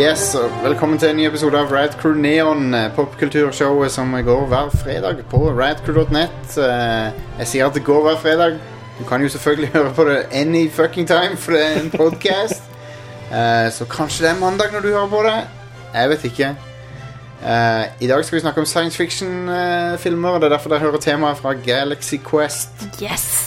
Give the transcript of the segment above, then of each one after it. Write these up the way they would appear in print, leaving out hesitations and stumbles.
Yes, og velkommen til en ny episode av Rad Crew Neon, popkulturshowet som går hver fredag på radcrew.net. Jeg sier at det går hver fredag. Du kan jo selvfølgelig høre på det any fucking time, for det er en podcast. Så kanskje det er mandag når du hører på det. Jeg vet ikke. I dag skal vi snakke om science fiction-filmer, og det er derfor dere hører temaet fra Galaxy Quest. Yes!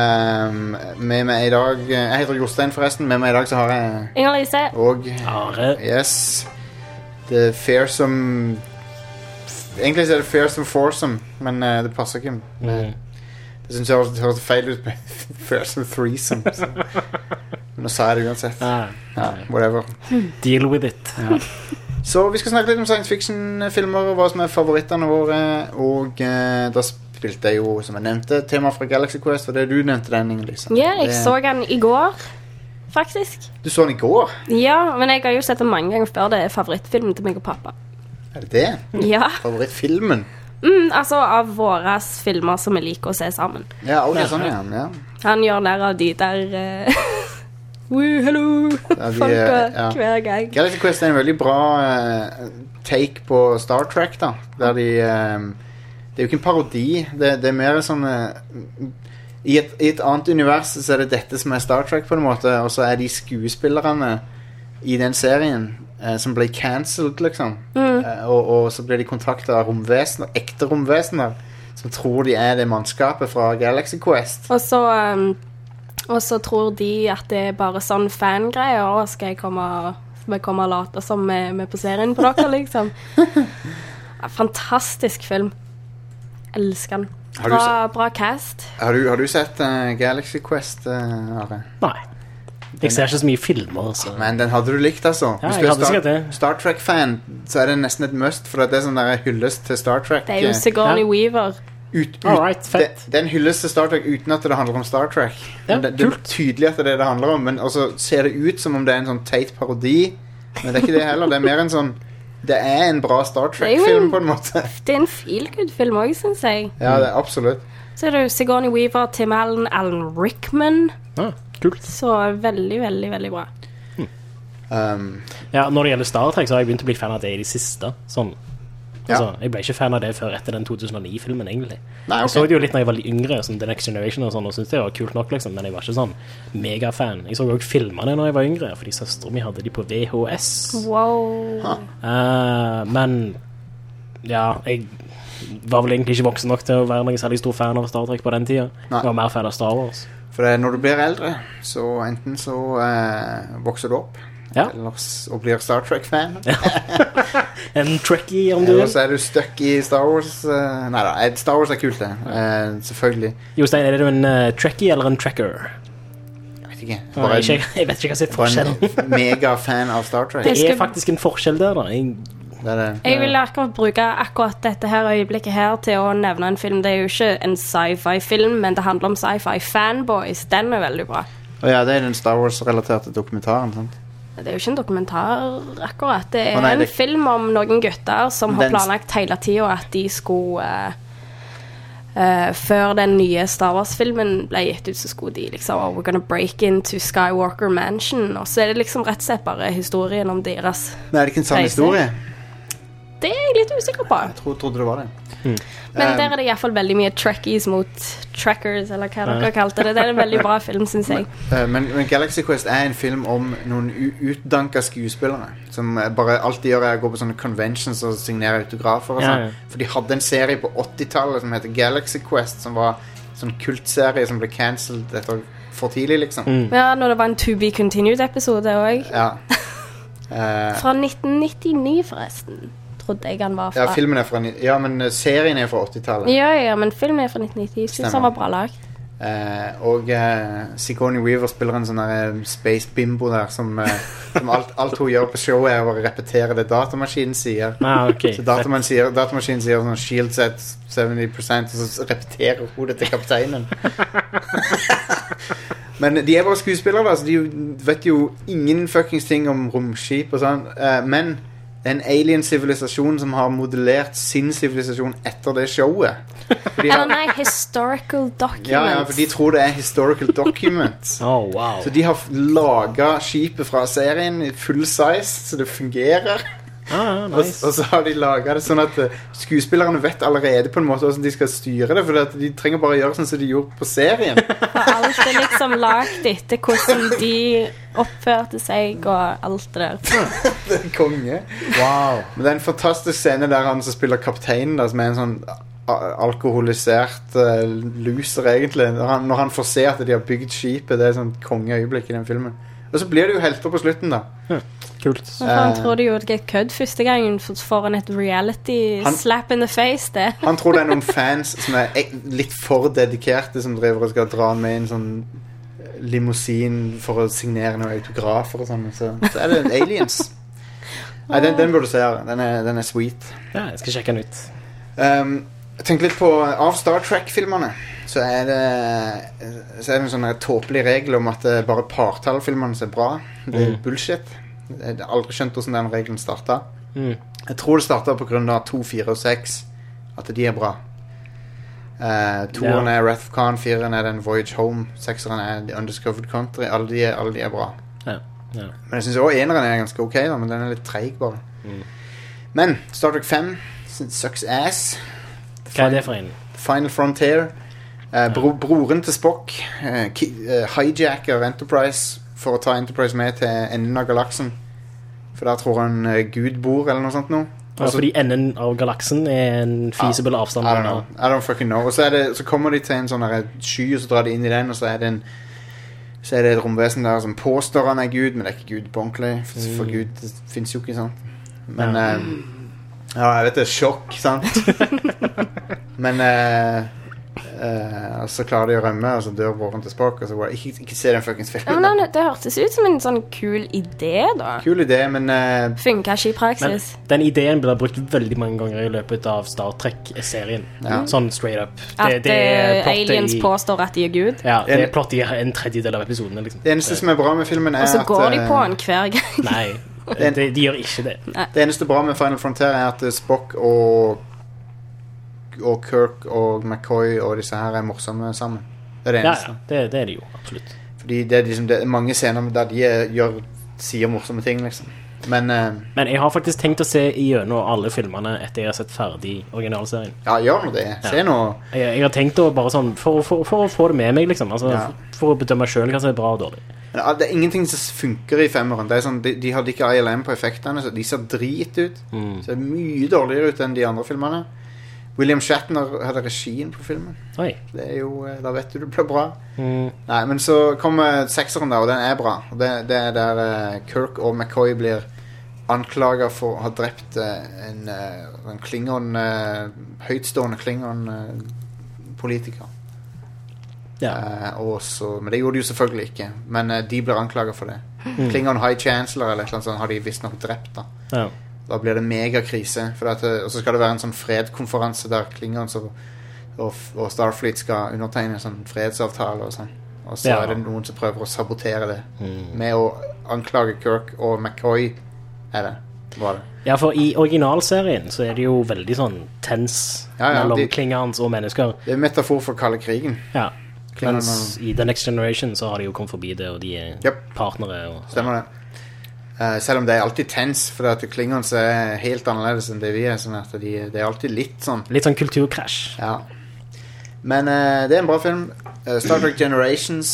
Med meg i dag jeg heter Jostein forresten. Med meg i dag så har jeg Inger-Lise og Are. yes, det fearsome. Egentlig så er det fearsome foursome, men det passer ikke. Det synes jeg høres feil ut med fearsome threesome, så. Men nå sa jeg det uansett. Whatever. Deal with it. Så vi skal snakke litt om science fiction-filmer og hva som er favorittene våre. Og da spilte jeg jo, som jeg nevnte, tema fra Galaxy Quest. Og det du nevnte den, Inger-Lise. Ja, jeg så den i går, faktisk. Du så den i går? Ja, men jeg har jo sett den mange ganger før. Det er favorittfilmen til meg og pappa. Er det det? Ja. Favorittfilmen? Altså av våre filmer som vi liker å se sammen. Ja, ok, sånn ja. Han gjør nær av de der hello folka hver gang. Galaxy Quest er en veldig bra take på Star Trek da. Der de det er jo ikke en parodi. Det er mer sånn i et annet univers så er det dette som er Star Trek på en måte. Og så er de skuespillerne i den serien som ble cancelled liksom. Og så blir de kontaktet av romvesener, ekte romvesener, som tror de er det mannskapet fra Galaxy Quest. Og så tror de at det er bare sånn fangreier. Og skal jeg komme og late som med på serien på dere liksom. Fantastisk film. Elsker den. Bra cast. Har du sett Galaxy Quest, Are? Nei. Jeg ser ikke så mye filmer så. Men den hadde du likt altså. Ja, Hvis du er Star Trek-fan, så er det nesten et must, for det er sånn der hyllest til Star Trek. Det er jo Sigourney Weaver. Alright, fett. Det er en hyllest til Star Trek uten at det handler om Star Trek. Det er tydelig at det er det handler om, men også ser det ut som om det er en sånn teit parodi. Men det er ikke det heller. Det er mer en sånn. Det er en bra Star Trek-film på en måte. Det er en feel-good-film også, synes jeg. Ja, det er absolutt. Så er det jo Sigourney Weaver, Tim Allen, Alan Rickman. Kult. Så veldig, veldig, veldig bra. Ja, når det gjelder Star Trek så har jeg begynt å bli fan av det i de siste. Sånn. Altså, jeg ble ikke fan av det før etter den 2009-filmen egentlig. Nei, okay. Jeg så det jo litt når jeg var litt yngre, som The Next Generation og sånn, og syntes det var kult nok liksom, men jeg var ikke sånn megafan. Jeg så også filmene når jeg var yngre, fordi søsteren min hadde de på VHS. Wow. Men ja, jeg var vel egentlig ikke voksen nok til å være noen særlig stor fan av Star Trek på den tiden. Jeg var mer fan av Star Wars. For når du blir eldre, så enten så vokser du opp, og blir Star Trek-fan. En Trekkie, om du vil. Eller så er du stuck i Star Wars. Neida, Star Wars er kult det. Selvfølgelig. Jostein, er det en Trekkie eller en Trekker? Jeg vet ikke. Jeg vet ikke hva som er forskjellen. En mega-fan av Star Trek. Det er faktisk en forskjell der da. Jeg vil bruke akkurat dette her øyeblikket her til å nevne en film. Det er jo ikke en sci-fi-film, men det handler om sci-fi-fanboys. Den er veldig bra. Ja, det er den Star Wars-relaterte dokumentaren, sant? Det er jo ikke en dokumentar akkurat. Det er en film om noen gutter som har planlagt hele tiden at de skulle før den nye Star Wars-filmen ble gitt ut, så skulle de liksom we're gonna break into Skywalker Mansion, og så er det liksom rett og slett bare historien om deres. Men er det ikke en sann historie? Det er jeg litt usikker på. Jeg trodde det var det. Men der er det i hvert fall veldig mye Trekkies mot Trekkers, eller hva dere kalte det. Det er en veldig bra film, synes jeg. Men Galaxy Quest er en film om noen utdanka skuespillere som bare alltid gjør å gå på sånne conventions og signere autografer og sånn. For de hadde en serie på 80-tallet som heter Galaxy Quest, som var en sånn kultserie som ble cancelled etter for tidlig, liksom. Ja, når det var en To Be Continued-episode også. Ja. Fra 1999, forresten. Trodde jeg han var fra. Ja, filmen er fra ja, men serien er fra 80-tallet. Ja, men filmen er fra 1990. Synes han var bra lagt. Og Sigourney Weaver spiller en sånn der space bimbo der som alt hun gjør på showet er å repetere det datamaskinen sier. Okay. Så datamaskinen sier sånn shield set 70%, og så repeterer hun det til kapteinen. Men de er bare skuespillere da, så de vet jo ingen fuckings ting om romskip og sånn, men en alien-sivilisasjon som har modellert sin sivilisasjon etter det showet. Historical documents. Ja, for de tror det er historical documents. Wow. Så de har laget skipet fra serien i full size, så det fungerer. Nice. Og så har de laget det sånn at skuespillerne vet allerede på en måte hvordan de skal styre det, for de trenger bare å gjøre sånn som de gjorde på serien. For alt er liksom lagt etter hvordan de oppførte seg og alt det der. Det er konge. Wow. Men det er en fantastisk scene der han som spiller kapteinen da, som er en sånn alkoholisert loser egentlig, når han får se at de har bygd skipet. Det er sånn kongeøyeblikk i den filmen. Og så blir det jo helter på slutten da. Kult. Han tror de gjorde et kødd første gangen for en reality slap in the face det. Han tror det er noen fans som er litt for dedikerte som driver og skal dra med en sånn limousin for å signere noen autografer og sånn, så er det aliens. Nei, den burde du se. Den er sweet. Ja, jeg skal sjekke den ut. Jeg tenker litt på av Star Trek-filmerne så er det en sånn tåpelig regel om at bare partallfilmerne er bra. Det er bullshit. Jeg har aldri skjønt hvordan den regelen startet. Jeg tror det startet på grunn av 2, 4 og 6 at de er bra. 2-eren er Wrath of Khan, 4-eren er den Voyage Home, 6-eren er The Undiscovered Country. Alle de er bra. Men jeg synes også 1-eren er ganske ok da, men den er litt treig bare. Men Star Trek 5 sucks ass. Hva er det for en? Final Frontier. Broren til Spock hijacker Enterprise for å ta Enterprise med til enden av galaksen, for der tror han Gud bor eller noe sånt nå. Også, fordi enden av galaksen er en feasible avstand. I don't fucking know. Og så kommer de til en sånn sky, og så drar de inn i den, og så er det et romvesen der som påstår han er Gud, men det er ikke Gud på ordentlig, for Gud det finnes jo ikke, sant. Men jeg vet det er sjokk, sant. Men og så klarer de å rømme, og så dør broren til Spock, og så bare ikke se den fuckings filmen. Men det hørtes ut som en sånn kul idé da. Kul idé, men funker ikke i praksis. Men den ideen blir brukt veldig mange ganger i løpet av Star Trek-serien. Sånn straight up. At aliens påstår at de er Gud. Ja, det er plott i en tredjedel av episodene liksom. Det eneste som er bra med filmen er at og så går de på den hver gang. Nei, de gjør ikke det. Det eneste bra med Final Frontier er at Spock og Kirk og McCoy og disse her er morsomme sammen. Det er det eneste. Ja, det er de jo, absolutt. Fordi det er, liksom, det er mange scener der de sier morsomme ting, liksom. Men jeg har faktisk tenkt å se igjennom alle filmene etter jeg har sett ferdig originalserien. Ja, gjør nå det. Se nå. Jeg har tenkt å bare sånn, for å få det med meg, liksom. Altså, for å bedømme selv hva som er bra og dårlig. Ja, det er ingenting som funker i 5-eren. Det er sånn, de hadde ikke ILM på effektene, så de ser drit ut. Så det er mye dårligere ut enn de andre filmene. William Shatner hadde regien på filmen. Oi. Det er jo, da vet du det blir bra. Nei, men så kommer 6-eren da, og den er bra. Og det er der Kirk og McCoy blir anklaget for å ha drept en Klingon, høytstående Klingon-politiker. Men det gjorde de jo selvfølgelig ikke. Men de blir anklaget for det. Klingon High Chancellor eller et eller annet sånt har de visst nok drept da. Ja. Da blir det megakrise. Og så skal det være en sånn fredkonferanse der Klingons og Starfleet skal undertegne en sånn fredsavtale og sånn. Og så er det noen som prøver å sabotere det med å anklage Kirk og McCoy. Var det. Ja, for i originalserien så er det jo veldig sånn tense mellom Klingons og mennesker. Det er metafor for kalde krigen. Ja. Mens i The Next Generation så har de jo kommet forbi det, og de er partnere. Stemmer det. Selv om det er alltid tens, for at Klingons er helt annerledes enn det vi er, sånn at det er alltid litt sånn kulturkrasj. Ja. Men det er en bra film. Star Trek Generations.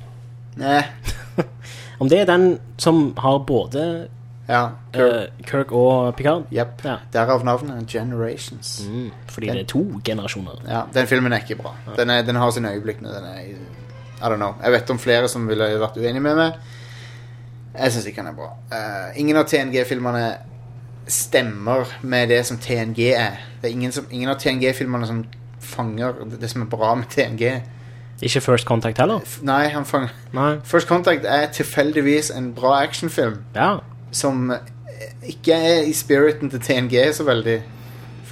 Om det er den som har både Kirk og Picard? Yep. Derav navnet Generations. Fordi det er 2 generasjoner. Ja, den filmen er ikke bra. Den har sin øyeblikk nå. I don't know. Jeg vet om flere som ville vært uenige med meg. Jeg synes ikke den er bra. Ingen av TNG-filmerne stemmer med det som TNG er. Det er ingen av TNG-filmerne som fanger det som er bra med TNG. Ikke First Contact heller? Nei, han fanger. First Contact er tilfeldigvis en bra actionfilm. Ja. Som ikke er i spiriten til TNG så veldig.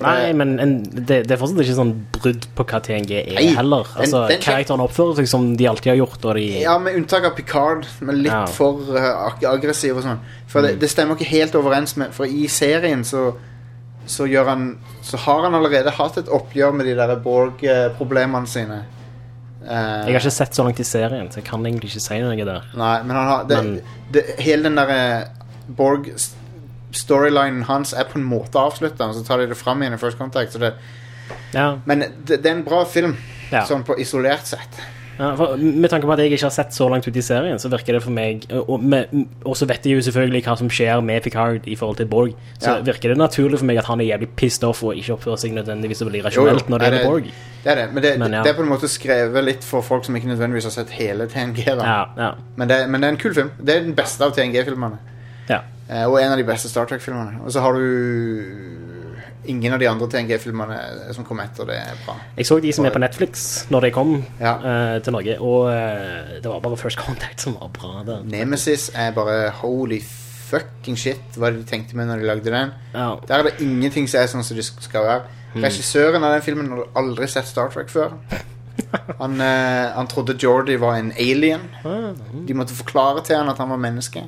Nei, men det fortsatt ikke sånn brudd på hva TNG heller. Altså, karakteren oppfører seg som de alltid har gjort. Og Ja, med unntak av Picard, men litt for aggressiv og sånn. For det stemmer ikke helt overens med. For i serien så har han allerede hatt et oppgjør med de der Borg-problemene sine. Jeg har ikke sett så langt i serien, så jeg kan egentlig ikke si noe der. Nei, men han har hele den der Borg-storylinen hans er på en måte avsluttet, og så tar de det frem igjen i First Contact, så men det er en bra film, sånn på isolert sett. Ja, med tanke på at jeg ikke har sett så langt ut i serien, så virker det for meg, og så vet jeg jo selvfølgelig hva som skjer med Picard i forhold til Borg, så virker det naturlig for meg at han er jævlig pissed off og ikke oppfører seg nødvendigvis veldig rasjonelt når det er Borg. Det er det, men det er på en måte skrevet litt for folk som ikke nødvendigvis har sett hele TNG da. Men det er en kul film. Det er den beste av TNG-filmene. Og en av de beste Star Trek-filmene. Og så har du ingen av de andre TNG-filmene som kom etter. Det er bra. Jeg så de som er på Netflix når de kom til Norge, og det var bare First Contact som var bra der. Nemesis er bare holy fucking shit. Hva de tenkte med når de lagde den. Der er det ingenting som er sånn som det skal være. Regissøren av den filmen hadde aldri sett Star Trek før. Han trodde Geordi var en alien. De måtte forklare til han at han var menneske.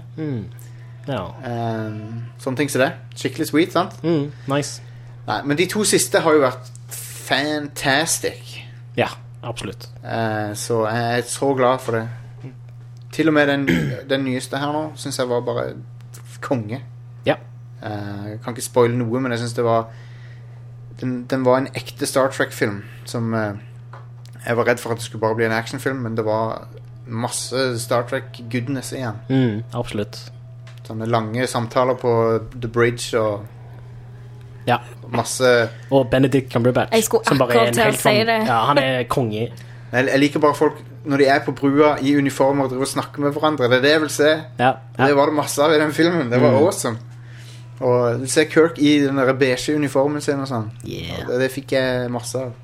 Sånne ting som det. Skikkelig sweet, sant? Nice. Nei, men de to siste har jo vært fantastic. Ja, absolutt. Så jeg er så glad for det. Til og med den nyeste her nå synes jeg var bare konge. Jeg kan ikke spoile noe, men jeg synes det var den var en ekte Star Trek-film som jeg var redd for at det skulle bare bli en actionfilm, men det var masse Star Trek-goodness igjen. Absolutt. Sånne lange samtaler på The Bridge og masse. Og Benedict Cumberbatch. Jeg skulle akkurat til å si det. Han er konge. Jeg liker bare folk når de er på brua i uniformer og driver og snakker med hverandre. Det er det jeg vil se. Det var det masse av i den filmen. Det var awesome. Og du ser Kirk i den der beige uniformen sin og sånn. Det fikk jeg masse av.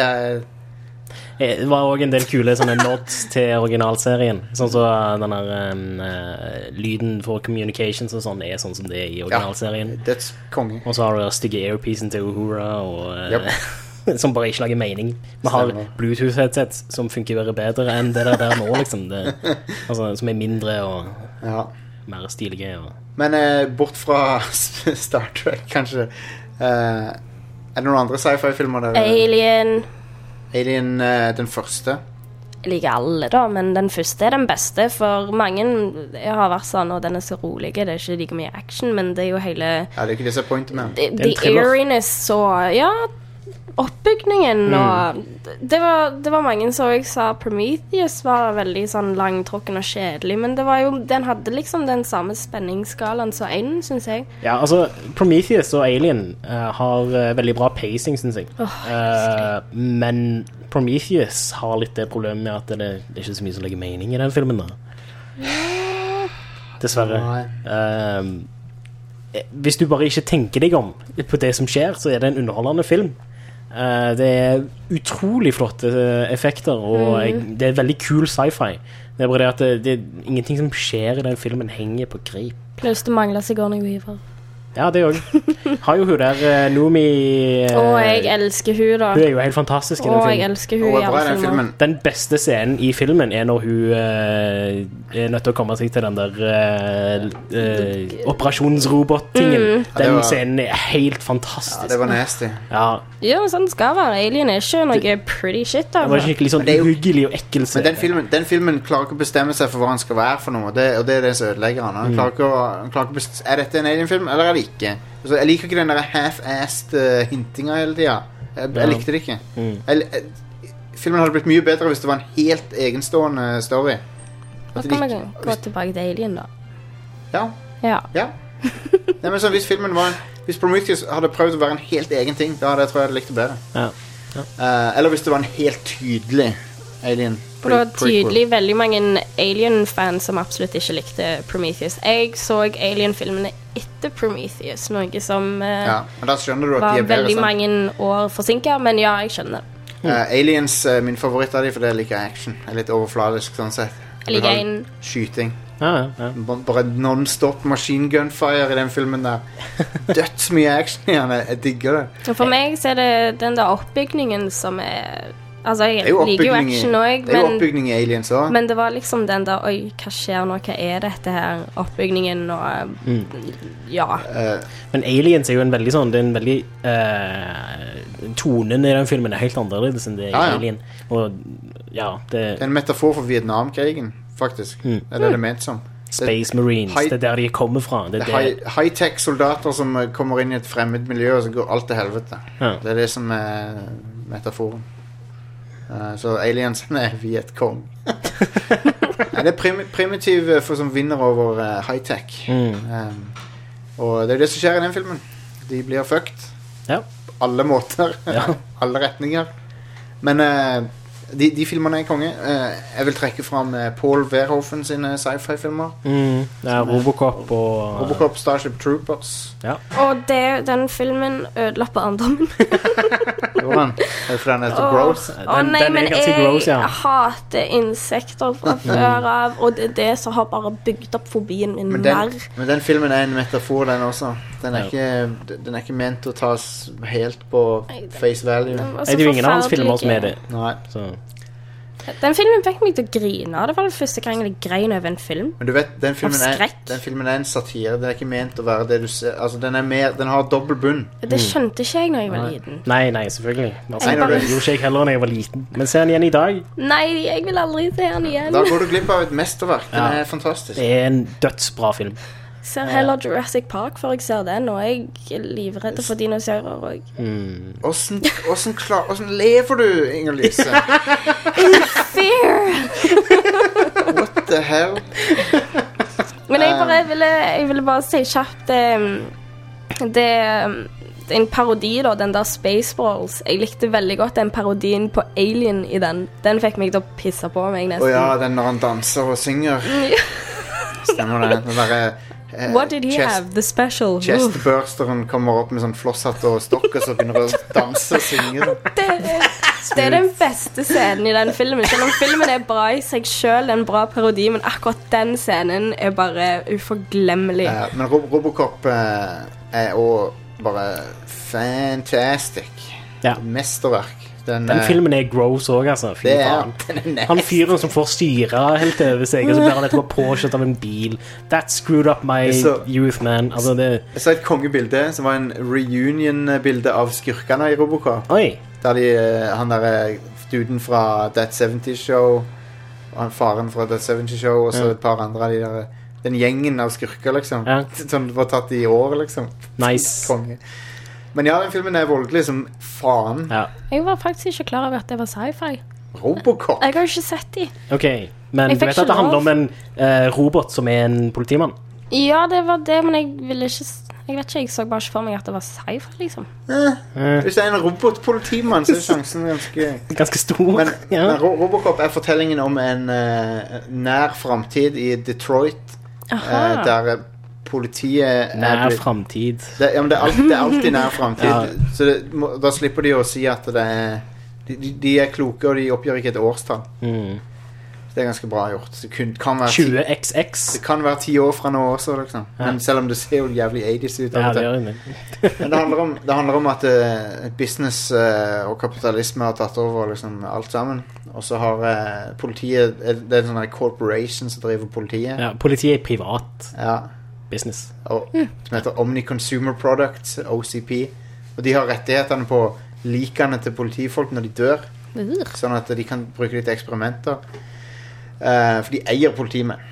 Det var også en del kule sånne nods til originalserien. Sånn så den der lyden for communications og sånn er sånn som det er i originalserien. Det er konge. Og så har du stygge earpiecen til Uhura og som bare ikke lager mening. Vi har Bluetooth-headset som funker bedre enn det der nå, liksom. Altså, som er mindre og mer stilige. Men bort fra Star Trek, kanskje. Er det noen andre sci-fi-filmer der? Alien, den første. Jeg liker alle da, men den første er den beste. For mange har vært sånn, og den er så rolig. Det er ikke like mye action, men det er jo hele... det er ikke disappointed med. The eeriness og... oppbygningen og det var mange som jeg sa Prometheus var veldig sånn langtrukken og kjedelig, men det var jo, den hadde liksom den samme spenningsskalaen som en, synes jeg. Ja, altså Prometheus og Alien har veldig bra pacing, synes jeg. Men Prometheus har litt det problemet med at det er ikke så mye som legger mening i den filmen da. Dessverre. Hvis du bare ikke tenker deg om på det som skjer, så er det en underholdende film. Det er utrolig flotte effekter, og det er veldig kul sci-fi. Det er bare det at det er ingenting som skjer i den filmen henger på grip. Pluss det mangler Sigourney Weaver. Ja, det også. Har jo hun der Noomi jeg elsker hun da. Hun er jo helt fantastisk i den filmen. Jeg elsker hun i alle filmer. Den beste scenen i filmen er når hun er nødt til å komme seg til den der operasjonsrobot-tingen. Den scenen er helt fantastisk. Ja, det var nasty. Ja, men sånn det skal være. Alien er ikke noe pretty shit da. Det var skikkelig sånn uhyggelig og ekkel scene. Men den filmen klarer ikke å bestemme seg for hva han skal være for noe, og det er det som ødelegger han. Han klarer ikke er dette en Alien-film, eller er det ikke? Altså, jeg liker ikke den der half-assed hintinga hele tiden. Jeg likte det ikke. Filmen hadde blitt mye bedre hvis det var en helt egenstående story. Da kan vi gå tilbake til Alien da. Ja. Nei, men så hvis Prometheus hadde prøvd å være en helt egen ting, da hadde jeg tror jeg hadde likt det bedre. Eller hvis det var en helt tydelig Alien. For det var tydelig veldig mange Alien-fans som absolutt ikke likte Prometheus. Jeg så Alien-filmene etter Prometheus, noe som men da skjønner du at var de er bedre, veldig mange år forsinket, men ja, jeg skjønner. Aliens min favoritt av de, for det liker action. Det er litt overfladisk sånn sett. Jeg liker skyting. Bare non-stop machine gunfire i den filmen der. Dødsmye action i den. Jeg digger det. Og for meg så er det den der oppbygningen som er... Altså, jeg liker jo action også, det er jo oppbygning i Aliens også. Men det var liksom den der, oi, hva skjer nå? Hva er dette her? Oppbygningen og... ja. Men Aliens er jo en veldig sånn, det er en veldig... tonen i den filmen er helt annerledes enn det er Alien. Og ja, det er en metafor for Vietnamkrigen, faktisk. Eller det ment som. Space Marines, det er der de kommer fra. Det er high-tech soldater som kommer inn i et fremmed miljø, og så går alt til helvete. Det er det som er metaforen. Så aliensen er Vietcong. Det er primitiv for som vinner over high-tech. Og det er det som skjer i den filmen. De blir fucked. På alle måter. Alle retninger. Men de filmerne er konge. Jeg vil trekke frem Paul Verhoeven sine sci-fi-filmer. Robocop og... Robocop, Starship Troopers. Og den filmen ødela barndommen. Johan, er det fordi den er så gross? Nei, men jeg hater insekter fra før av, og det er det som har bare bygd opp fobien min mer. Men den filmen er en metafor, den også. Den er ikke ment å tas helt på face value. Det er jo ingen av hans filmer som er det. Nei. Den filmen fikk meg til å grine. Det var det første gang jeg grein over en film. Men du vet, den filmen er en satire. Den er ikke ment å være det du ser. Altså, den har dobbel bunn. Det skjønte ikke jeg når jeg var liten. Nei, selvfølgelig. Altså, det gjorde ikke jeg heller når jeg var liten. Men se den igjen i dag. Nei, jeg vil aldri se den igjen. Da går du glipp av et mesterverk. Den er fantastisk. Det er en dødsbra film. Jeg ser heller Jurassic Park før jeg ser den, og jeg er livredde for dinosaurer også. Hvordan lever du, Inger-Lise? In fear! What the hell? Men jeg ville bare si kjapt det er en parodi da, den der Spaceballs. Jeg likte veldig godt den parodien på Alien i den. Den fikk meg til å pisse på meg nesten. Den når han danser og synger. Stemmer det. Den der... What did he have? The special? Chestbursteren kommer opp med sånn flosshatt og stokk, og så begynner å danse og synge. Det er den beste scenen i den filmen. Selv om filmen er bra i seg selv, en bra parodi, men akkurat den scenen er bare uforglemmelig. Men Robocop er også bare fantastic. Mesterverk. Den filmen er gross også, altså. Fy faen. Han fyren som får styre helt over seg, og så blir han etterpå påkjørt av en bil. That screwed up my youth, man. Altså, jeg så et kongebilde som var en reunion-bilde av skurkene i Robocop. Der han der duden fra That 70's Show, og han faren fra That 70's Show, og så et par andre av de der, den gjengen av skurker, liksom. Som var tatt i år, liksom. Nice. Konge. Men den filmen er voldelig som faen. Jeg var faktisk ikke klar over at det var sci-fi. Robocop? Jeg har jo ikke sett de. Ok, men du vet at det handler om en robot som er en politimann? Ja, det var det, men jeg ville ikke... Jeg vet ikke, jeg så bare ikke for meg at det var sci-fi, liksom. Hvis det er en robotpolitimann, så er sjansen ganske stor. Men Robocop er fortellingen om en nær fremtid i Detroit, der politiet nær fremtid. Det er alltid nær fremtid. Så da slipper de å si at det er de er kloke, og de oppgjør ikke et årstall. Så det er ganske bra gjort. Det kan være 20XX. Det kan være 10 år fra nå også, liksom. Men selv om det ser jo jævlig 80s ut. Det gjør det. Men det handler om at business og kapitalisme har tatt over liksom, alt sammen. Og så har politiet, det er en sånn corporation som driver politiet. Politiet er privat. Business. Som heter Omni Consumer Products, OCP. Og de har rettighetene på likene til politifolk når de dør. Sånn at de kan bruke det til eksperimenter. For de eier politimenn.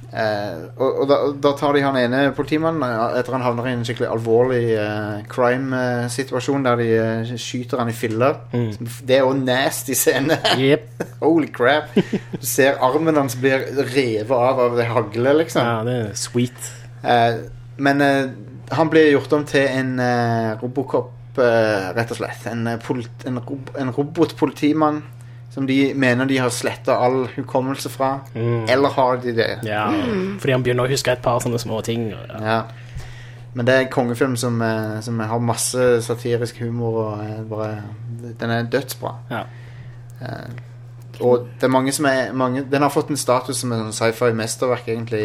Og da tar de han ene politimannen etter han havner i en skikkelig alvorlig crime-situasjon der de skyter han i filler. Det er jo nasty scene. Holy crap. Du ser armen hans blir revet av det haglet, liksom. Det er sweet. Men han blir gjort om til en Robocop, rett og slett. En robotpolitimann som de mener de har slettet all hukommelse fra. Eller har de det? Fordi han begynner å huske et par sånne små ting. Men det er en kongefilm som har masse satirisk humor, og den er dødsbra. Og det er den har fått en status som en sci-fi mesterverk egentlig.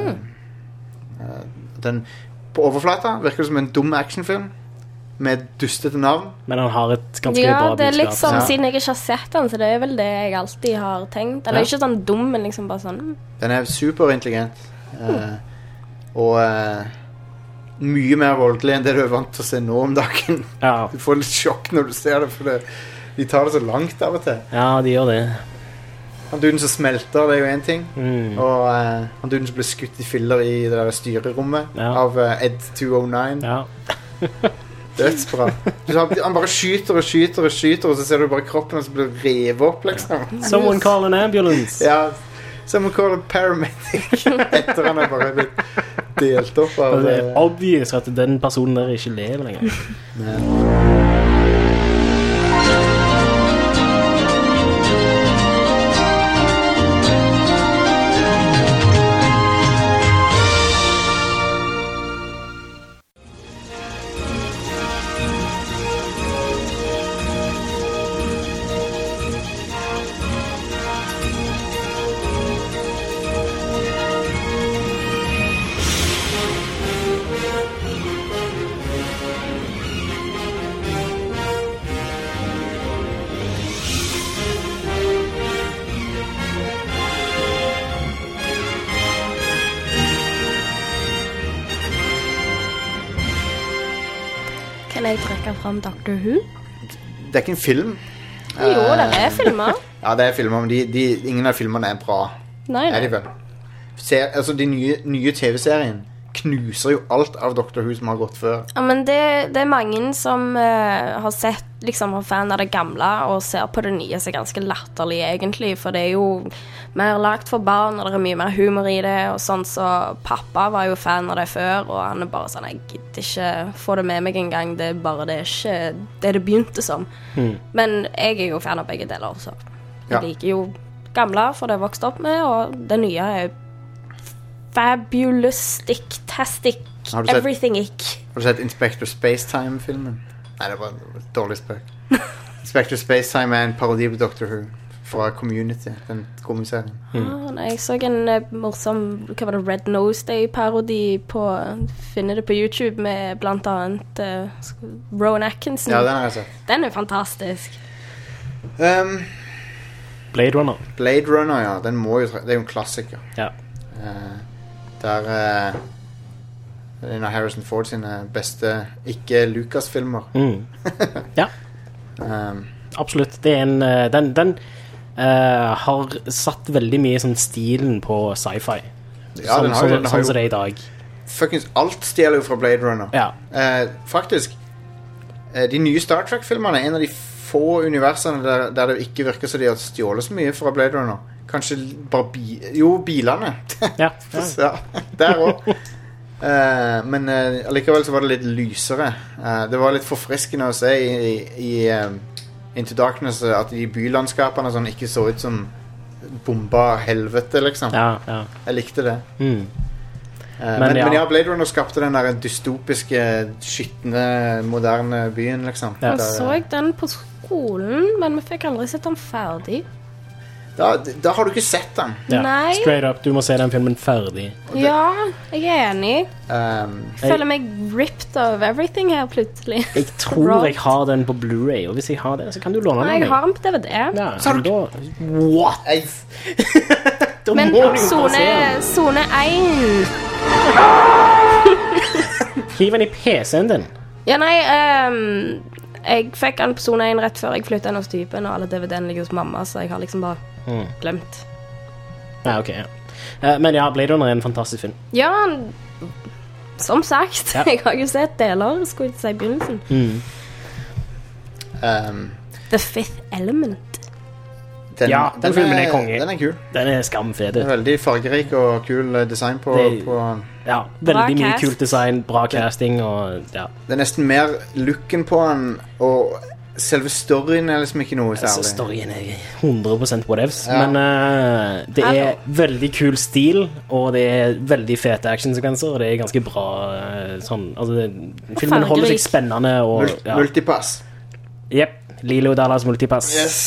Den på overflata virker det som en dum actionfilm med dustete navn. Men han har et ganske bra budskap. Ja, det er liksom, siden jeg ikke har sett den, så det er vel det jeg alltid har tenkt. Eller ikke sånn dum, men liksom bare sånn. Den er superintelligent. Og mye mer voldelig enn det du er vant til å se nå om dagen. Ja. Du får litt sjokk når du ser det, for de tar det så langt av og til. Ja, de gjør det. Han duden som smelter, det er jo en ting. Og han duden som ble skutt i filler i det der styrerommet av Ed 209. Ja. Dødsbra. Han bare skyter, og så ser du bare kroppen hans blir revet opp, liksom. Someone call an ambulance. Ja, someone call a paramedic. Etter han er bare blitt delt opp av... Det er obvious at den personen der ikke lever lenger. Ja. Kan jeg trekke frem Doctor Who? Det er ikke en film. Jo, det er filmer. Ja, det er filmer, men ingen av filmerne er bra. Nei. Er de vel? Altså, de nye TV-serien knuser jo alt av Doctor Who som har gått før. Ja, men det er mange som har sett, liksom, har fan av det gamle og ser på det nye så ganske latterlig egentlig, for det er jo mer lagt for barn, og det er mye mer humor i det, og sånn, så pappa var jo fan av det før, og han er bare sånn, jeg gidder ikke få det med meg en gang, det er bare det ikke det begynte som. Men jeg er jo fan av begge deler, så jeg liker jo gamle, for det jeg vokste opp med, og det nye er fabulistic-tastic, everything-ick. Har du sett Inspector Spacetime-filmen? Nei, det var en dårlig spøk. Inspector Spacetime er en parodi på Doctor Who fra Community, den komiserien. Nei, jeg så en morsom, hva var det, Red Nose Day-parodi på, finner det på YouTube med blant annet Rowan Atkinson. Ja, den har jeg sett. Den er fantastisk. Blade Runner. Blade Runner, ja, den må jo, det er jo en klassiker. Ja. Der en av Harrison Ford sine beste ikke Lucas-filmer. Ja. Absolutt. Det er den har satt veldig mye sånn stilen på sci-fi. Ja, den har sånn som det er i dag. Fuckings alt stjeler jo fra Blade Runner. Ja. Faktisk de nye Star Trek-filmerne er en av de få universene der det ikke virker så de har stjålet så mye fra Blade Runner. Kanskje bare bilene. Ja. Ja, der også. Men allikevel så var det litt lysere. Det var litt forfriskende å se i Into Darkness at de bylandskapene sånn ikke så ut som bomba helvete, liksom. Ja. Jeg likte det. Men Blade Runner skapte den der dystopiske, skyttende, moderne byen, liksom. Ja. Jeg så den på skolen, men vi fikk aldri sett den ferdig. Da har du ikke sett den. Ja. Nei. Straight up, du må se den filmen ferdig. Ja, jeg er enig. Jeg føler meg ripped of everything her plutselig. Jeg tror jeg har den på Blu-ray, og hvis jeg har den, så kan du låne den. Nei, jeg har den på DVD. Ja, men da... What? Da men må du jo se den. Zone 1. Hiv den i PC-en din. Ja, nei, jeg fikk den på Zone 1 rett før jeg flyttet inn hos typen, og alle DVD-en ligger hos mamma, så jeg har liksom bare glemt. Ja, ok, ja. Men ja, Blade Runner er en fantastisk film. Ja, som sagt, jeg har jo sett deler, skulle jeg si i begynnelsen. The Fifth Element. Den filmen er konge. Den er kul. Den er skamfed. Den er veldig fargerik og kul design på ja, veldig mye kult design, bra casting og ja. Det er nesten mer looken på den, og selve storyen er liksom ikke noe særlig. Storyen er 100% whatevs, men det er veldig kul stil, og det er veldig fete actionsekvenser, og det er ganske bra sånn, altså filmen holder seg spennende og Multipass. Jep, Lilo Dallas Multipass. Yes.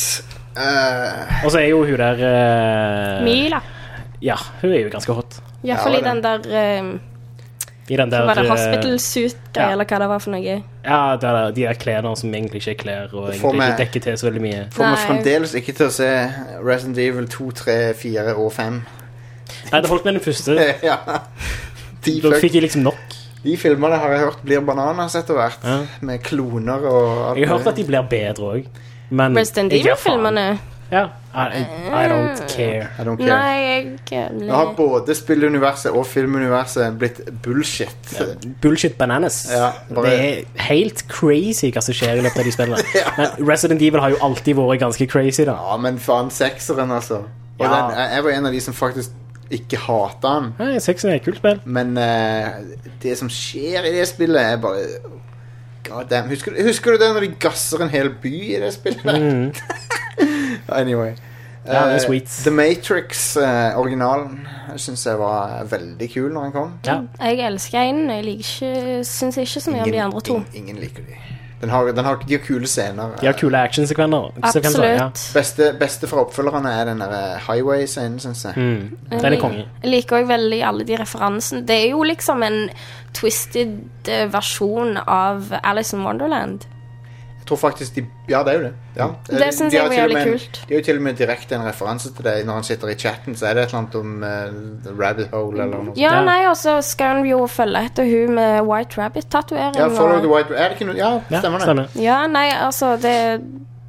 Og så er jo hun der Mila. Ja, hun er jo ganske hot. I hvert fall i den der I den der var det hospital suit-greia, ja. eller hva det var for noe? Ja, de der klærne som egentlig ikke er klær, og egentlig ikke dekker til så veldig mye. Får vi fremdeles ikke til å se Resident Evil 2, 3, 4 og 5. Nei, det holdt med den første. Ja. Da fikk jeg liksom nok. De filmene har jeg hørt blir bananas etter hvert, med kloner og alt. Jeg har hørt at de blir bedre også. Resident Evil-filmene? Ja, I don't care. Nei, Nå har både spilluniverset og filmuniverset blitt bullshit. Bullshit bananas. Ja, det er helt crazy hva som skjer i løpet av de spillene. Men Resident Evil har jo alltid vært ganske crazy da. Ja, men faen, sekseren altså. Og jeg var en av de som faktisk ikke hatet han. Nei, sekseren er et kult spill. Men det som skjer i det spillet er bare... God damn. Husker du det når de gasser en hel by i det spillet? Anyway. The Matrix, originalen, synes jeg var veldig kul når den kom. Ja. Jeg elsker en. Jeg synes ikke så mye om de andre to. Ingen liker de. De har kule scener. De har kule actionsekvenser. Absolutt. Beste fra oppfølgerne er den der highway-scenen, synes jeg. Den er kongen. Jeg liker også veldig alle de referansene. Det er jo liksom en twisted versjon av Alice in Wonderland. Jeg tror faktisk ja, det er jo det. Ja. Det synes jeg var jævlig kult. Det er jo til og med direkte en referanse til det. Når han sitter i chatten, så er det et eller annet om The Rabbit Hole eller noe. Ja, nei, og så skal han jo følge etter hun med White Rabbit-tatuering. Ja, follow the White Rabbit. Er det ikke noe? Ja, stemmer det. Ja, nei, altså, det er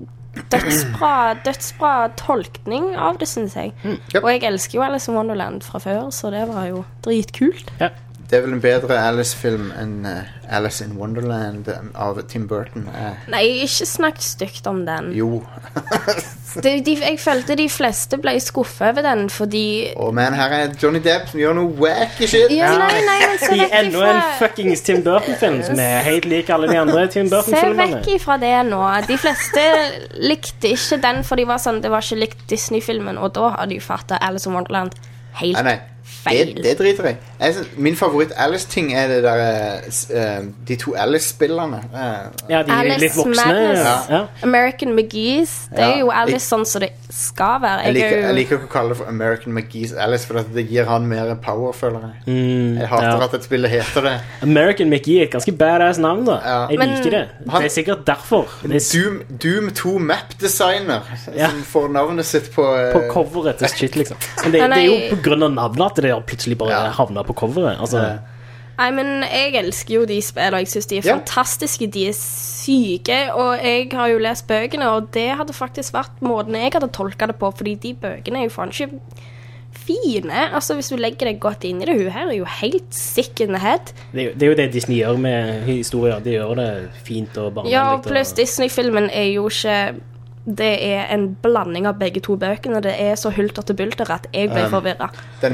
dødsbra tolkning av det, synes jeg. Yep. Og jeg elsker jo Alice in Wonderland fra før, så det var jo dritkult. Ja. Det er vel en bedre Alice-film enn Alice in Wonderland av Tim Burton. Nei, ikke snakk stygt om den. Jo. Jeg følte de fleste ble skuffet over den, fordi... Men her er Johnny Depp som gjør noe wacky shit. Ja, nei, så i enda en fuckings Tim Burton-film som er helt lik alle de andre Tim Burton-filmene. Se vekk ifra det nå. De fleste likte ikke den, for de var sånn, det var ikke likt Disney-filmen, og da har de fattet Alice in Wonderland helt feil. Det driter jeg. Min favoritt Alice-ting er det der de to Alice-spillerne. Ja, de er litt voksne. American McGee's. Det er jo Alice sånn som det skal være. Jeg liker ikke å kalle det for American McGee's Alice, for det gir han mer power, føler jeg. Jeg hater at et spillet heter det. American McGee er et ganske badass navn da. Jeg liker det. Det er sikkert derfor. Doom 2 Map Designer som får navnet sitt på coveret til shit, liksom. Men det er jo på grunn av navnet at det plutselig bare havner på coveret. Altså. Nei, men jeg elsker jo de spillene. Jeg synes de er fantastiske, de er syke, og jeg har jo lest bøkene, og det hadde faktisk vært måten jeg hadde tolket det på, fordi de bøkene er jo faen ikke fine. Altså, hvis du legger deg godt inn i det, hun her er jo helt sick in the head. Det er jo det Disney gjør med historier. De gjør det fint og barnevennlig. Ja, og pluss Disney-filmen er jo ikke... Det er en blanding av begge to bøkene. Det er så hulter til bulter at jeg ble forvirret. Hva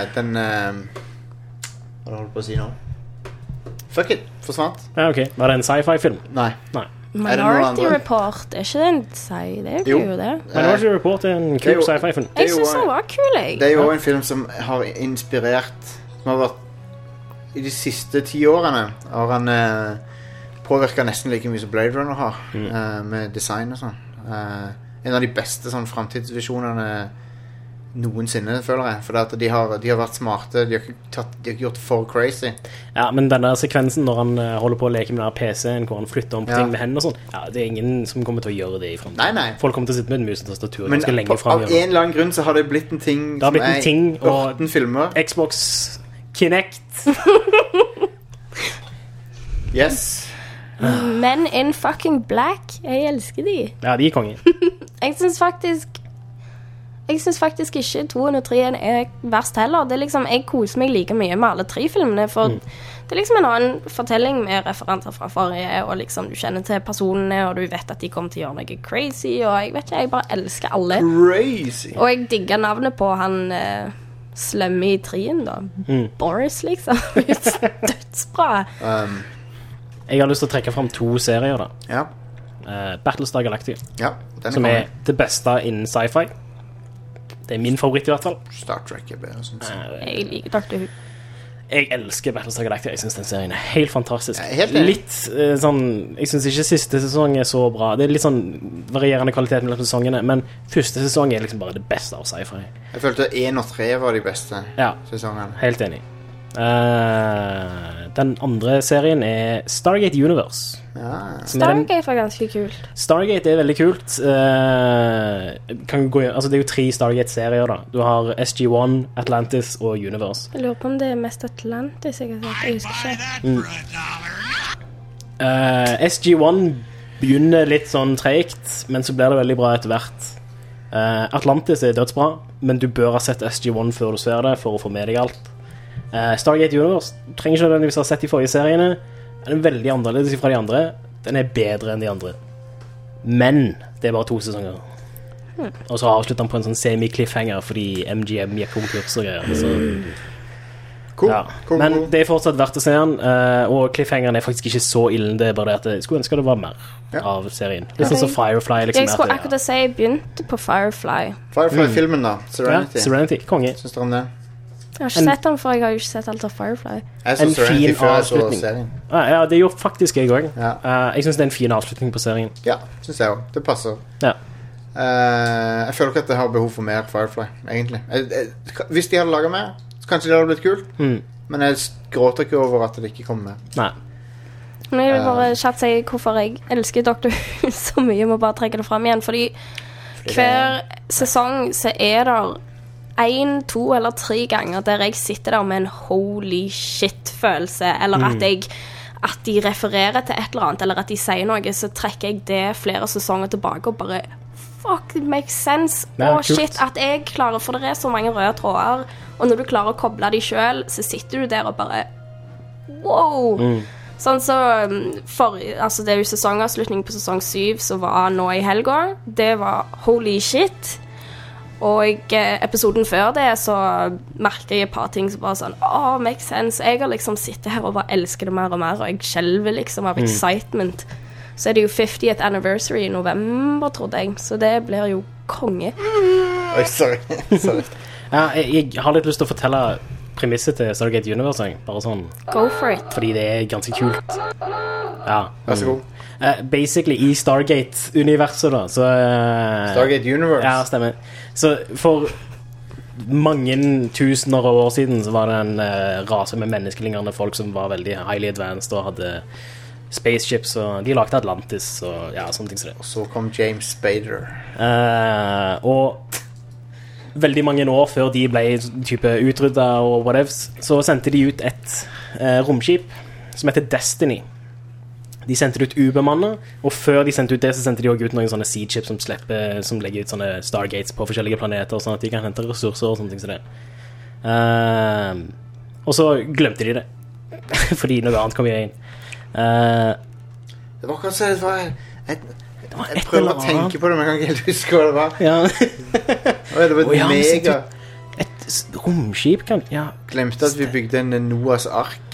holder du på å si nå? Fuck it, forsvant. Ja, ok. Var det en sci-fi-film? Nei. Minority Report, er ikke det en det er jo det. Minority Report er en kul sci-fi-film. Jeg synes den var kul, jeg. Det er jo en film som har inspirert, som har vært i de siste 10 årene, har han påvirket nesten like mye som Blade Runner har, med design og sånn. En av de beste sånn fremtidsvisjonene noensinne, føler jeg, for at de har vært smarte, de har ikke gjort det for crazy. Ja, men den der sekvensen når han holder på å leke med den PC-en hvor han flytter om på ting med hendene og sånn, det er ingen som kommer til å gjøre det i fremtiden. Nei. Folk kommer til å sitte med en mus og tastatur ganske lenge frem. Men av en eller annen grunn så har det blitt en ting det har blitt en ting, og filmer. Xbox Kinect. Yes. Men in fucking black. Jeg elsker de. Ja, de er kongen. Jeg synes faktisk ikke 203 er verst heller. Det er liksom, jeg koser meg like mye med alle 3 filmene, for det er liksom en annen fortelling med referanser fra forrige, og liksom du kjenner til personene, og du vet at de kommer til å gjøre noe crazy, og jeg vet ikke, jeg bare elsker alle. Crazy! Og jeg digger navnet på han slemme i 3-en da. Boris, liksom. Dødsbra. Jeg har lyst til å trekke frem 2 serier da. Ja. Battlestar Galactica. Ja, som er det beste innen sci-fi. Det er min favoritt i hvert fall. Star Trek er bedre, synes jeg. Jeg liker Doctor Who. Jeg elsker Battlestar Galactica. Jeg synes den serien er helt fantastisk. Litt sånn jeg synes ikke siste sesong er så bra. Det er litt sånn varierende kvalitet mellom sesongene, men første sesong er liksom bare det beste av sci-fi. Jeg følte 1 og 3 var de beste sesongene. Helt enig. Den andre serien er Stargate Universe. Stargate var ganske kult. Stargate er veldig kult. Altså det er jo 3 Stargate-serier da. Du har SG-1, Atlantis og Universe. Jeg lurer på om det er mest Atlantis jeg husker ikke. SG-1 begynner litt sånn tregt, men så blir det veldig bra etter hvert. Atlantis er dødsbra, men du bør ha sett SG-1 før du ser det for å få med deg alt. Stargate Universe trenger ikke nødvendigvis ha sett de forrige seriene. Den er veldig annerledes fra de andre. Den er bedre enn de andre, men det er bare 2 sesonger. Og så avslutter han på en sånn semi-cliffhanger fordi MGM gikk konkurs og greier så. Cool. Men det er fortsatt verdt å se den, og cliffhangeren er faktisk ikke så ille. Det er bare det at jeg skulle ønske det var mer av serien. Litt sånn som Firefly liksom. Jeg skulle akkurat si jeg begynte på Firefly-filmen da, Serenity, konge. Synes du om det? Jeg har ikke sett den, for jeg har jo ikke sett alt av Firefly. En fin avslutning. Ja, det gjorde faktisk jeg også. Jeg synes det er en fin avslutning på serien. Ja, synes jeg også. Det passer. Jeg føler ikke at jeg har behov for mer Firefly, egentlig. Hvis de hadde laget mer, så kanskje det hadde blitt kult. Men jeg gråter ikke over at det ikke kommer mer. Nei. Men jeg vil bare kjapt si hvorfor jeg elsker Dr. Who så mye. Jeg må bare trekke det frem igjen, fordi hver sesong så er det 1, 2 eller 3 ganger der jeg sitter der med en holy shit-følelse, eller at de refererer til et eller annet, eller at de sier noe, så trekker jeg det flere sesonger tilbake og bare fuck, it makes sense. Shit, at jeg klarer, for det er så mange røde tråder, og når du klarer å koble de selv, så sitter du der og bare wow. Sånn så altså det er jo sesongavslutning på sesong 7 som var nå i helga. Det var holy shit. Og episoden før det så merket jeg et par ting som bare sånn makes sense. Jeg har liksom sittet her og bare elsker det mer og mer, og jeg skjelver liksom av excitement. Så er det jo 50th anniversary i november, trodde jeg. Så det blir jo konge. Oi, sorry. Ja, jeg har litt lyst til å fortelle premisset til Stargate Universe, bare sånn. Go for it. Fordi det er ganske kult. Ja. Vær så god. Basically i Stargate-universet da så, Stargate Universe. Ja, stemmer. Så for mange tusener av år siden så var det en rase med menneskelignende folk som var veldig highly advanced og hadde spaceships, og de lagde Atlantis og ja, sånne ting som det. Og så kom James Spader. Og veldig mange år før de ble type utryddet og whatever, så sendte de ut et romskip som heter Destiny. De sendte det ut ubemannet, og før de sendte ut det, så sendte de også ut noen sånne seedship som legger ut sånne Stargates på forskjellige planeter, sånn at de kan hente ressurser og sånne ting som det. Og så glemte de det, fordi noe annet kom inn. Det var akkurat så det var jeg prøver å tenke på det, men jeg kan ikke helt huske hva det var. Ja. Det var mega et romskip kan glemte at vi bygde en Noahs ark.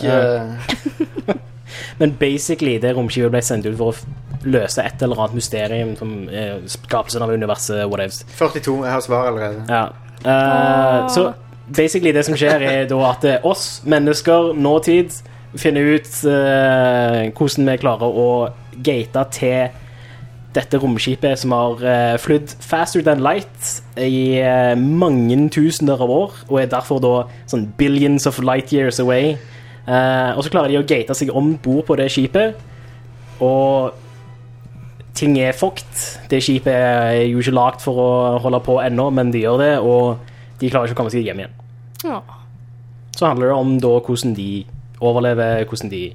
Men basically det romskipet ble sendt ut for å løse et eller annet mysterium som skapelsen av universet, whatever. 42, jeg har svar allerede. Ja. Så basically det som skjer er da at oss mennesker nåtid finner ut hvordan vi klarer å gate til dette romskipet som har flydd faster than light i mange tusener av år, og er derfor da sånn billions of light years away. Og så klarer de å gate seg ombord på det skipet, og ting er fucked. Det skipet er jo ikke lagt for å holde på ennå, men de gjør det, og de klarer ikke å komme seg hjem igjen. Ja. Så handler det om da hvordan de overlever, hvordan de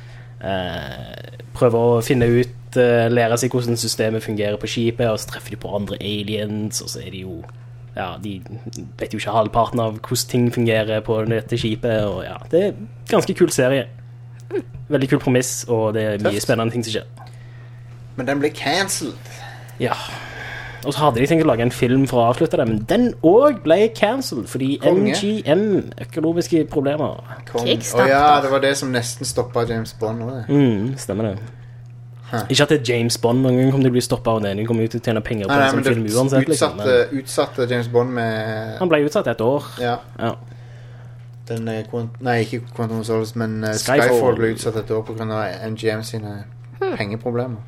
prøver å finne ut, lære seg hvordan systemet fungerer på skipet, og så treffer de på andre aliens, og så er de jo de vet jo ikke halvparten av hvordan ting fungerer på dette skipet, og ja, det er en ganske kul serie. Veldig kul premiss, og det er mye spennende ting som skjer. Men den ble cancelled. Ja. Og så hadde de tenkt å lage en film for å avslutte det, men den også ble cancelled, fordi MGM, økonomiske problemer. Ja, det var det som nesten stoppet James Bond også. Stemmer det. Ikke at det er James Bond, noen gang kommer de bli stoppet av det. De kommer ut til å tjene penger på en sånn film uansett. Utsatte James Bond med... Han ble utsatt et år. Ja. Nei, ikke Quantum of Solace, men Skyfall ble utsatt et år på grunn av MGM sine pengeproblemer.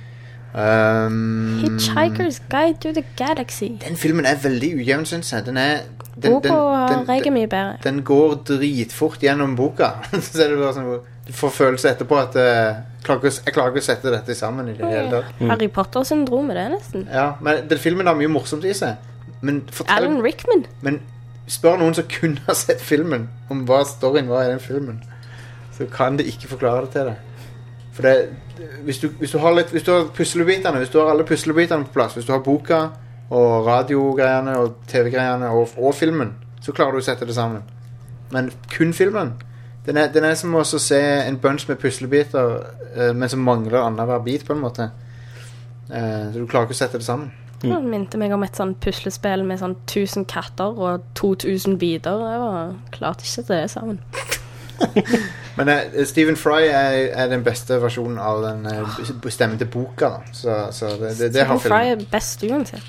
Hitchhiker's Guide to the Galaxy. Den filmen er veldig ujevn, synes jeg. Boka reger mye bedre. Den går dritfort gjennom boka. Så er det bare sånn, du får følelse etterpå at jeg klarer ikke å sette dette sammen i det hele tatt. Harry Potter-syndromet, det nesten. Ja, men den filmen har mye morsomt i seg. Men Alan Rickman. Men spør noen som kunne ha sett filmen om hva storyen var i den filmen, så kan de ikke forklare det til deg. For det, hvis du har puslebitene, hvis du har alle puslebitene på plass, hvis du har boka og radiogreiene og TV-greiene og filmen, så klarer du å sette det sammen. Men kun filmen, den er som å se en bunch med puslebiter, men som mangler annenhver bit på en måte. Så du klarer ikke å sette det sammen. Det minte meg om et sånn puslespill med sånn 1000 katter og 2000 biter. Jeg klarte ikke å sette det sammen. Men Stephen Fry er den beste versjonen av den bestemte boka da. Så det har Stephen filmen. Fry er best uansett.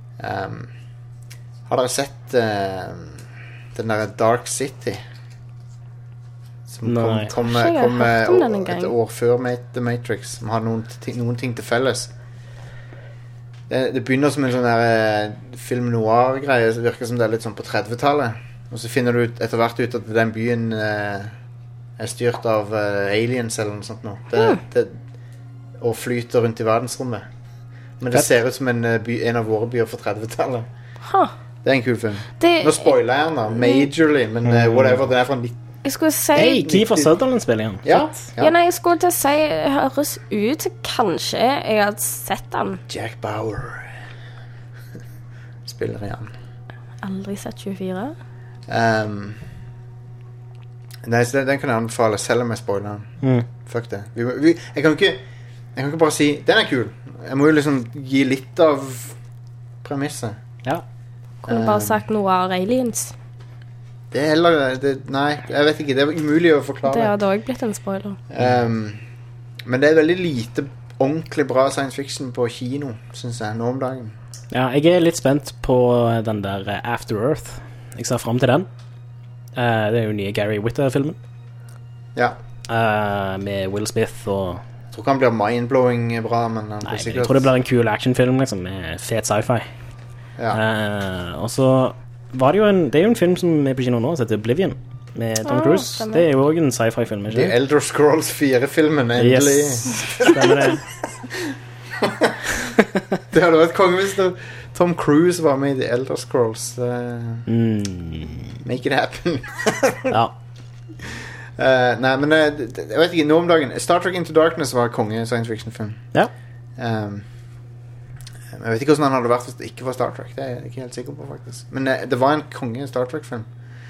Har dere sett den der Dark City? Som kom et år før The Matrix, som har noen ting til felles. Det begynner som en sånn der film noir-greie, så det virker som det er litt sånn på 30-tallet. Og så finner du etter hvert ut at den byen er styrt av aliens eller noe sånt nå. Og flyter rundt i verdensrommet. Men det ser ut som en av våre byer fra 30-tallet. Det er en kul film. Nå spoiler jeg den da, majorly, men whatever, den er fra 90. Jeg skulle si Kiefer Sutherland spiller igjen. Ja, nei, jeg skulle til å si høres ut til kanskje jeg hadde sett den. Jack Bauer spiller igjen. Aldri sett 24. Nei, så den kan jeg anbefale selv om jeg spoiler den. Fuck det. Jeg kan ikke bare si den er kul. Jeg må jo liksom gi litt av premisset. Ja. Kunne bare sagt noe av aliens. Nei, jeg vet ikke. Det er umulig å forklare. Det hadde også blitt en spoiler. Men det er veldig lite ordentlig bra science fiction på kino, synes jeg, nå om dagen. Ja, jeg er litt spent på den der After Earth. Jeg ser frem til den. Det er jo nye Gary Whitta-filmen. Ja. Med Will Smith og... Jeg tror ikke han blir mind-blowing bra, men nei, jeg tror det blir en kul actionfilm, liksom, med fet sci-fi. Ja. Og så var det jo det er jo en film som er på kino nå, som heter Oblivion, med Tom Cruise. Det er jo også en sci-fi-film, ikke? The Elder Scrolls 4-filmen, endelig. Yes, stemmer det. Det hadde vært konge hvis Tom Cruise var med i The Elder Scrolls. Make it happen. Ja. Nei, men jeg vet ikke, nå om dagen Star Trek Into Darkness var konge science fiction-film. Ja. Jeg vet ikke hvordan han hadde vært hvis det ikke var Star Trek. Det er jeg ikke helt sikker på, faktisk. Men det var en konge Star Trek-film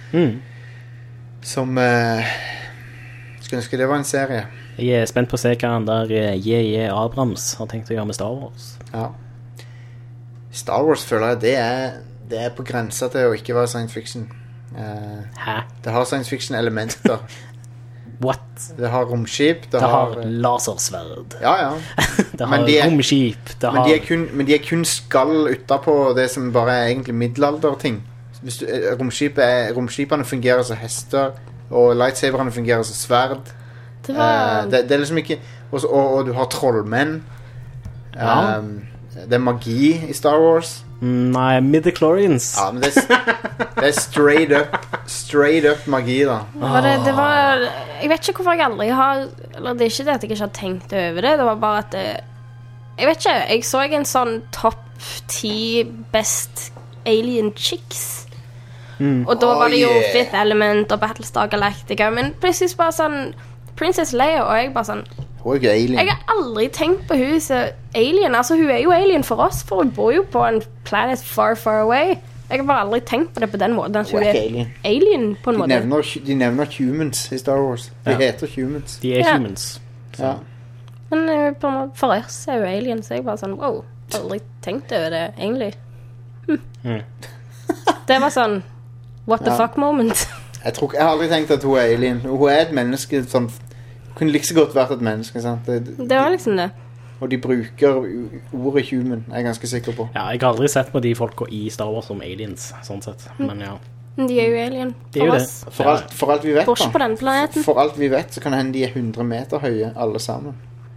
som skulle ønske det var en serie. Jeg er spent på å se hva han der J.J. Abrams har tenkt å gjøre med Star Wars. Ja. Star Wars føler jeg det er på grensa til å ikke være science fiction. Hæ? Det har science fiction-elementer. What? Det har romskip. Det har lasersverd. Ja. Det har romskip. Men de er kun skall utenpå det som bare er egentlig middelalderting. Romskipene fungerer som hester, og lightsaberene fungerer som sverd. Det er liksom ikke... Og du har trollmenn. Ja. Det er magi i Star Wars. Nei, midichlorians. Ja, men det er straight up magi da. Det var jeg vet ikke hvorfor jeg aldri har, eller det er ikke det at jeg ikke har tenkt over det. Det var bare at jeg vet ikke, jeg så en sånn topp 10 best alien chicks. Og da var det jo Fifth Element og Battlestar Galactica, men plutselig bare sånn Princess Leia, og jeg bare sånn hun er ikke alien. Jeg har aldri tenkt på hun som alien. Altså, hun er jo alien for oss, for hun bor jo på en planet far, far away. Jeg har bare aldri tenkt på det på den måten. At hun er alien på en måte. De nevner humans i Star Wars. De heter humans. De er humans. Ja. Men for oss er hun alien, så jeg bare sånn, wow, aldri tenkt over det, egentlig. Det var sånn, what the fuck moment. Jeg har aldri tenkt at hun er alien. Hun er et menneske sånn... Hun kunne like så godt vært et menneske, sant? Det var liksom det. Og de bruker ordet human, er jeg ganske sikker på. Ja, jeg har aldri sett på de folka i Star Wars som aliens, sånn sett. Men ja. De er jo alien Det er jo for det. oss. For alt vi vet, Bor ikke på den planeten. For alt vi vet, så kan det hende de er 100 meter høye, alle sammen.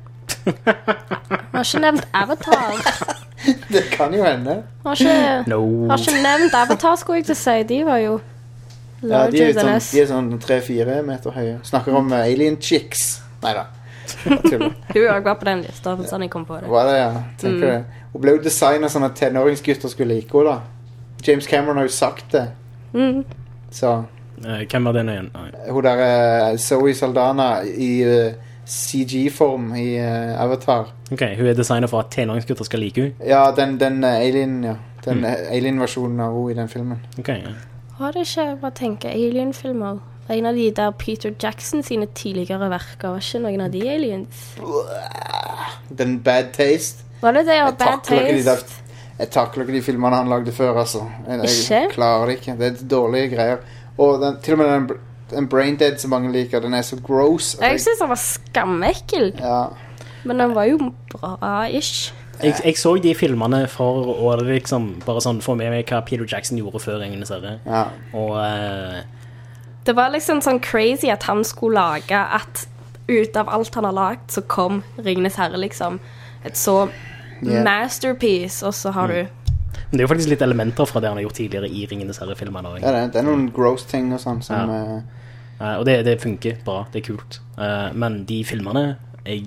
Har ikke nevnt Avatar. Det kan jo hende. Har ikke No. nevnt Avatar, skulle jeg til å si. De var jo Ja, de larger er than sånn, us. de er sånn 3-4 meter høye. Snakker om alien chicks. Neida. Tuller. Hun òg var på den lista, sånn jeg kom på det. Hva er det, ja? Tenker det. Hun ble jo designet sånn at tenåringsgutter skulle like henne, da. James Cameron har jo sagt det. Så Hvem var den igjen? Nei. hun der Zoe Saldana i CG-form i Avatar. Ok, hun er designet for at tenåringsgutter skal like hun. Ja, den alien, ja. Den alien-versjonen av henne i den filmen. Ok, ja. Var det ikke hva tenker Alien-filmer? En av de der Peter Jackson sine tidligere verker. Var ikke noen av de aliens? Den Bad Taste. Var det det, og Jeg Bad takler ikke de der- Taste? Jeg takler ikke de filmene han lagde før, altså. Jeg Ikke? klarer det ikke. Det er dårlige greier. Og til og med den Brain Dead som mange liker, den er så gross. Jeg synes han var skamekkel, Ja. men han var jo bra-ish. Jeg så de filmene for å liksom bare sånn få med meg hva Peter Jackson gjorde før Ringenes herre. Ja. Og Det var liksom sånn crazy at han skulle lage at ut av alt han har lagt, så kom Ringenes herre, liksom. Et så masterpiece, og så har du Men det er jo faktisk litt elementer fra det han har gjort tidligere i Ringenes herre-filmene. Ja, det er noen gross ting og sånn som Og det funker bra, det er kult. Men de filmene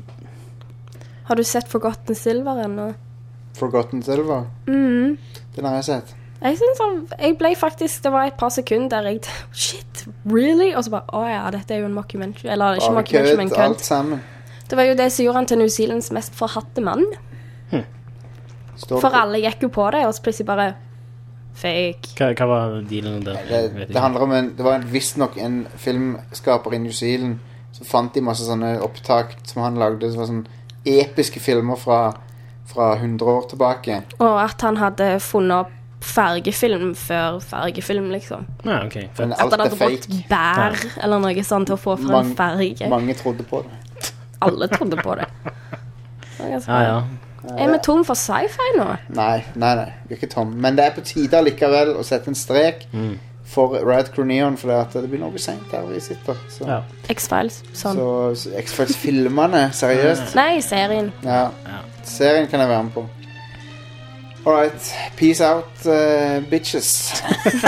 Har du sett Forgotten Silver ennå? Forgotten Silver. Den har jeg sett. Jeg synes jeg ble faktisk, det var et par sekunder der jeg shit, really? Og så bare, åja, dette er jo en mockumentary. Eller ikke Bare mockumentary, men kødd, alt kødd. sammen. Det var jo det som gjorde han til New Zealands mest forhatte mann. Står For det- alle gikk jo på det, og så plutselig bare fake. Hva var dealen der? Jeg vet Det ikke. handler om det var visstnok en filmskaper i New Zealand som fant de masse sånne opptak som han lagde, som var sånn episke filmer fra 100 år tilbake. Og at han hadde funnet opp fargefilm før fargefilm, liksom. Ja, ok. Men At alt han er hadde brukt fake. bær eller noe sånt til å få frem farge. Mange trodde på det. Alle trodde på det. Det var ganske Ja, ja. bra. Er vi tom for sci-fi nå? Nei, vi er ikke tom. Men det er på tide likevel å sette en strek for Rad Crew Neon, for det begynner å bli sent der vi sitter. Så, Ja. X-Files, sånn. så X-Files-filmene, seriøst. Nei, serien. Ja. Serien kan jeg være med på. Alright, peace out, bitches.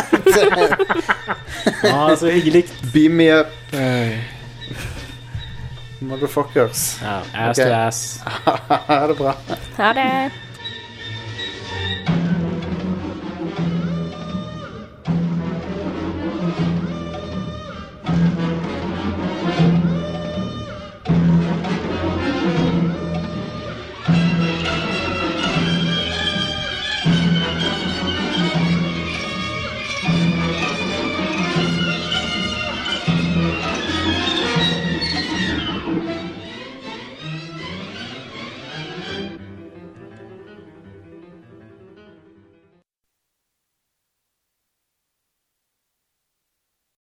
Så hyggelig. Beam me up, motherfuckers. Ja, ass Ok. to ass. Ha det bra. Ha det.